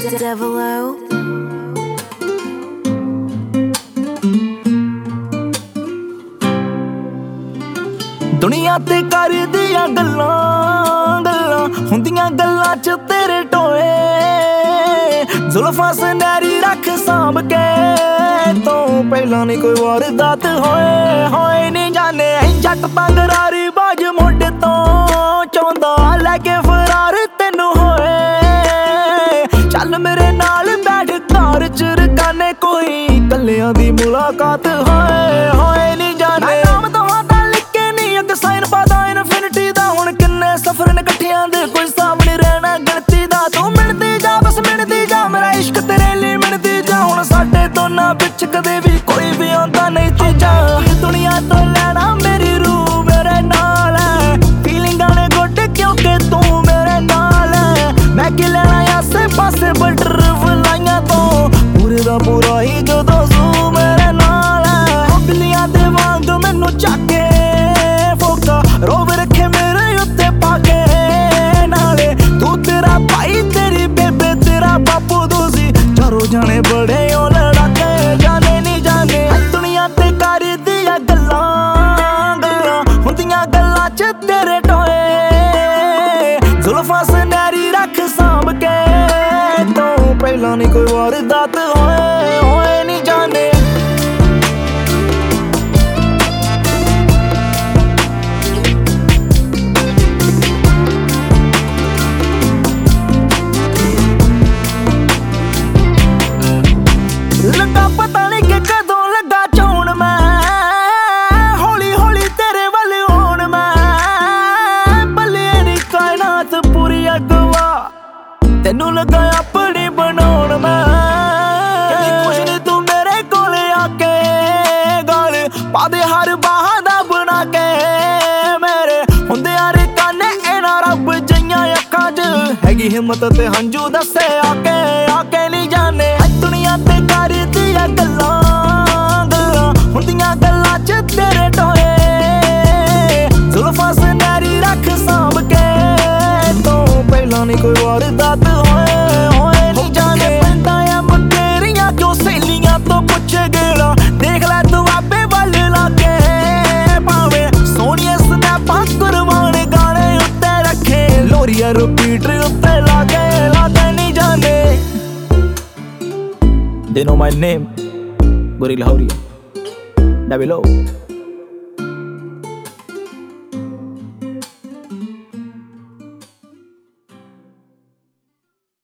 Devilo. दुनिया ते कर दिया गल्लां गल्लां हुंदियां गल्लां च तेरे टोए जुल्फां सुनहरी रख सांभ के तो पहला नहीं कोई वारदात होए नहीं जाने जट तंगरारी बाज मोढे तो चौंदा लैके फरार तेनू होए चल मेरे नाल बैठ घर च रकाने कोई कल्लियां दी मुलाकात होए नहीं जाने साइन पादा इनफिनिटी दा हुण किन्ने सफर ने कट्ठियां दे कोई हिसाब नहीं रहना गिनती दा तू मिलदी जा बस मिलदी जा मेरा इश्क तेरे लिए मिलदी जा हुण साडे दोनां विच कदे भी कोई भी आंदा नहीं चीजा दुनिया तो लेना मेरी रूह मेरे नाल है फीलिंगां ने गुड क्योंकि तू मेरे नाल है मैं की लेना आसे पासे बटरफ्लाइयां तो पूरे दा पूरा ही जदों जू मेरे नाल है बिल्लियां दे वांग मैनू चाके रोब रखे मेरे उत्ते पाके नाले तू तेरा भाई तेरी बेबे तेरा बापू दूसी चारों जाने बड़े ओ लड़ाके जाने नहीं जाने दुनिया ते कर दिया गल्लां गल्लां हुंदियां गल्लां च तेरे टोए जुल्फां सुनहरी रख सांभ के तो पहला नहीं कोई वारदात होए नहीं जाने लगा पता नहीं कि कदों लगा चौन मैं हौली हौली तेरे वाल होण मैं भले नी कायनात पूरी अगवा तेनू लगा अपनी बनाउण मैं कुछ नहीं तू मेरे कोले आके गल पादे हर बहादा बना के मेरे हुंदे यार काने इना रब जइयां अखां च हैगी हिम्मत ते हंजू दसे आके नहीं जाने दुनिया ते कर दिया गल्लां गल्लां हुंदियां गल्लां च तेरे टोए जुल्फां सुनहरी रख सांभ के तो पहला नहीं कोई वारदात होए नहीं जाने पैंदा ऐ मकेरियां क्यों सहेलियां तो पुछे गेड़ा देख लै तू आपे वल लागे भावे सोहणियां स्नैपां कुरबान गाने उत्ते रखे लोरिया रिपीट उत्ते लागे नहीं जाने They know my name, Gorilla Hauria, Devilo.